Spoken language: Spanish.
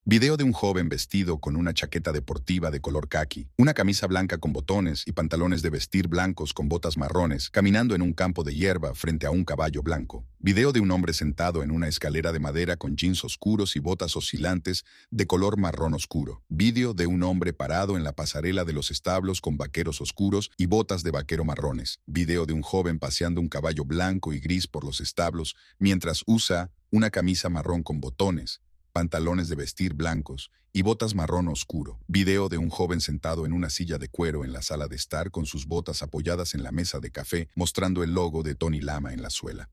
Video de un joven vestido con una chaqueta deportiva de color caqui, una camisa blanca con botones y pantalones de vestir blancos con botas marrones, caminando en un campo de hierba frente a un caballo blanco. Video de un hombre sentado en una escalera de madera con jeans oscuros y botas oscilantes de color marrón oscuro. Video de un hombre parado en la pasarela de los establos con vaqueros oscuros y botas de vaquero marrones. Video de un joven paseando un caballo blanco y gris por los establos mientras usa una camisa marrón con botones, pantalones de vestir blancos y botas marrón oscuro. Video de un joven sentado en una silla de cuero en la sala de estar con sus botas apoyadas en la mesa de café, mostrando el logo de Tony Lama en la suela.